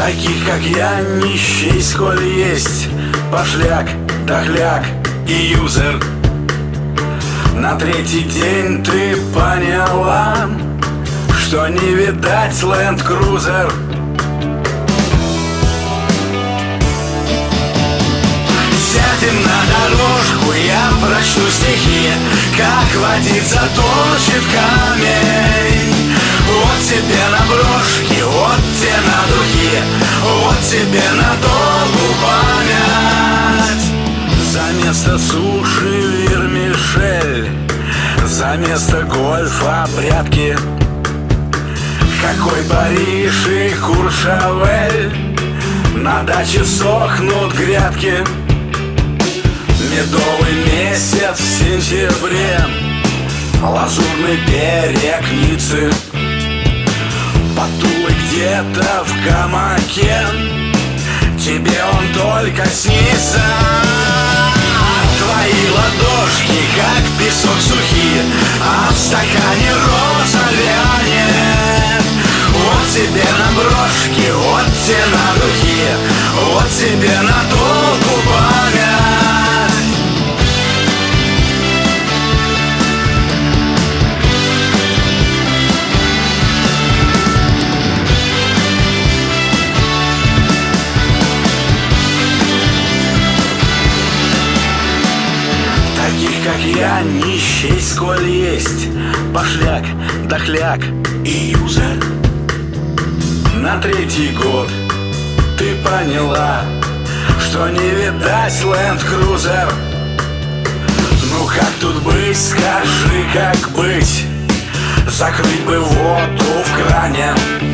Таких, как я, нищий, сколь есть пошляк, дохляк и юзер. На третий день ты поняла, что не видать Land Cruiser. Сядем на дорожку, я прочту стихи, как водица точит камень. Вот тебе на брошки, вот тебе на духи, вот тебе на долгу память. За место суши вермишель, за место гольфа прятки. Какой Париж и Куршавель, на даче сохнут грядки. Медовый месяц в сентябре, лазурный берег Ниццы. Потулы где-то в гамаке, тебе он только снится. Твои ладошки, как песок сухие, а в стакане роза вянет. Вот тебе на брошки, вот тебе на духи, вот тебе на долгу память. Как я, нищий, сколь есть пошляк, дохляк и юзер. На третий год ты поняла, что не видать Land Cruiser. Ну как тут быть, скажи, как быть? Закрыть бы воду в кране,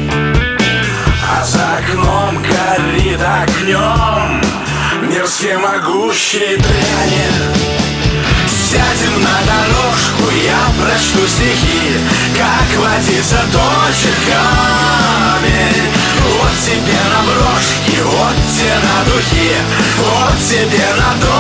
а за окном горит огнем мир всемогущий дрянь. Сядем на дорожку, я прочту стихи, как водица точит камень. Вот тебе на брошки, вот тебе на духи, вот тебе на